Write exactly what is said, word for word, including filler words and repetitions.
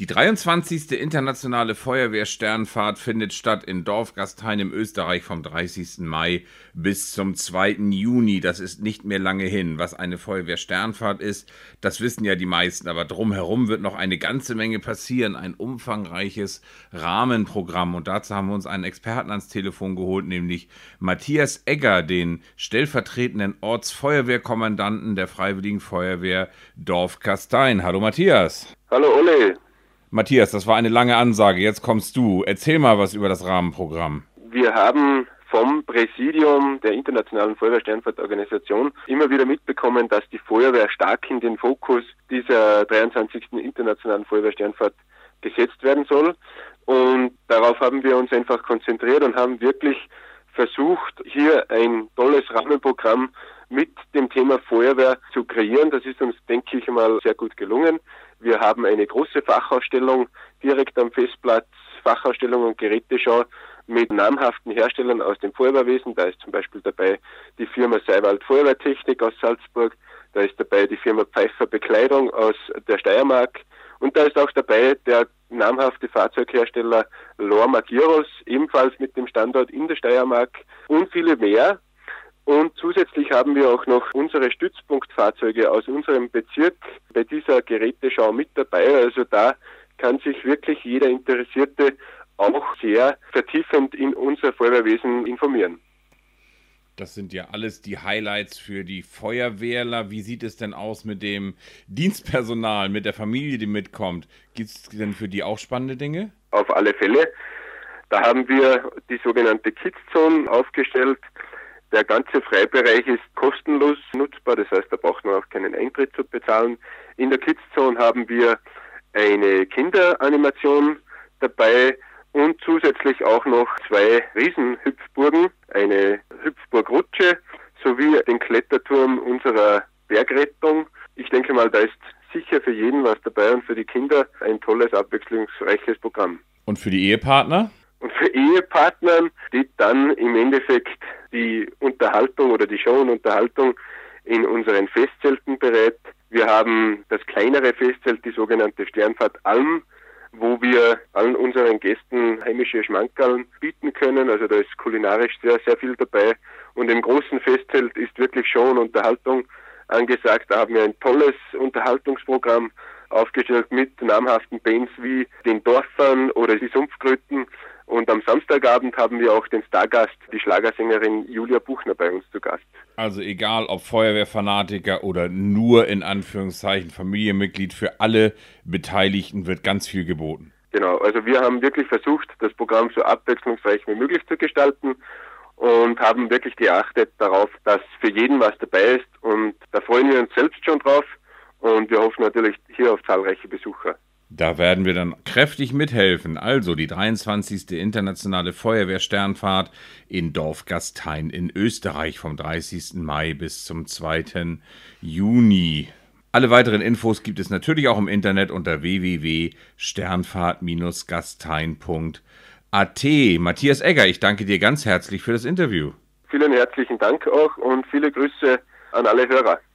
Die dreiundzwanzigste Internationale Feuerwehr-Sternfahrt findet statt in Dorfgastein im Österreich vom dreißigsten Mai bis zum zweiten Juni. Das ist nicht mehr lange hin. Was eine Feuerwehr-Sternfahrt ist, das wissen ja die meisten. Aber drumherum wird noch eine ganze Menge passieren. Ein umfangreiches Rahmenprogramm. Und dazu haben wir uns einen Experten ans Telefon geholt, nämlich Matthias Egger, den stellvertretenden Ortsfeuerwehrkommandanten der Freiwilligen Feuerwehr Dorfgastein. Hallo Matthias. Hallo Olli. Matthias, das war eine lange Ansage, jetzt kommst du. Erzähl mal was über das Rahmenprogramm. Wir haben vom Präsidium der Internationalen Feuerwehr-Sternfahrt-Organisation immer wieder mitbekommen, dass die Feuerwehr stark in den Fokus dieser dreiundzwanzigsten Internationalen Feuerwehr-Sternfahrt gesetzt werden soll. Und darauf haben wir uns einfach konzentriert und haben wirklich versucht, hier ein tolles Rahmenprogramm mit dem Thema Feuerwehr zu kreieren. Das ist uns, denke ich mal, sehr gut gelungen. Wir haben eine große Fachausstellung direkt am Festplatz, Fachausstellung und Geräteschau mit namhaften Herstellern aus dem Feuerwehrwesen. Da ist zum Beispiel dabei die Firma Seiwald Feuerwehrtechnik aus Salzburg, da ist dabei die Firma Pfeiffer Bekleidung aus der Steiermark und da ist auch dabei der namhafte Fahrzeughersteller Lorma Gyros, ebenfalls mit dem Standort in der Steiermark und viele mehr. Und zusätzlich haben wir auch noch unsere Stützpunktfahrzeuge aus unserem Bezirk bei dieser Geräteschau mit dabei. Also da kann sich wirklich jeder Interessierte auch sehr vertiefend in unser Feuerwehrwesen informieren. Das sind ja alles die Highlights für die Feuerwehrler. Wie sieht es denn aus mit dem Dienstpersonal, mit der Familie, die mitkommt? Gibt es denn für die auch spannende Dinge? Auf alle Fälle. Da haben wir die sogenannte Kids Zone aufgestellt. Der ganze Freibereich ist kostenlos nutzbar, das heißt, da braucht man auch keinen Eintritt zu bezahlen. In der Kids Zone haben wir eine Kinderanimation dabei und zusätzlich auch noch zwei Riesenhüpfburgen, eine Hüpfburgrutsche sowie den Kletterturm unserer Bergrettung. Ich denke mal, da ist sicher für jeden was dabei und für die Kinder ein tolles, abwechslungsreiches Programm. Und für die Ehepartner? Und für Ehepartnern steht dann im Endeffekt die Unterhaltung oder die Show und Unterhaltung in unseren Festzelten bereit. Wir haben das kleinere Festzelt, die sogenannte Sternfahrt Alm, wo wir allen unseren Gästen heimische Schmankerln bieten können. Also da ist kulinarisch sehr, sehr viel dabei. Und im großen Festzelt ist wirklich Show und Unterhaltung angesagt. Da haben wir ein tolles Unterhaltungsprogramm aufgestellt mit namhaften Bands wie den Dorfern oder die Sumpfkröten. Und am Samstagabend haben wir auch den Stargast, die Schlagersängerin Julia Buchner, bei uns zu Gast. Also egal, ob Feuerwehrfanatiker oder nur in Anführungszeichen Familienmitglied, für alle Beteiligten wird ganz viel geboten. Genau, also wir haben wirklich versucht, das Programm so abwechslungsreich wie möglich zu gestalten und haben wirklich geachtet darauf, dass für jeden was dabei ist. Und da freuen wir uns selbst schon drauf und wir hoffen natürlich hier auf zahlreiche Besucher. Da werden wir dann kräftig mithelfen. Also die dreiundzwanzigste Internationale Feuerwehr-Sternfahrt in Dorfgastein in Österreich vom dreißigsten Mai bis zum zweiten Juni. Alle weiteren Infos gibt es natürlich auch im Internet unter w w w punkt sternfahrt gastein punkt a t. Matthias Egger, ich danke dir ganz herzlich für das Interview. Vielen herzlichen Dank auch und viele Grüße an alle Hörer.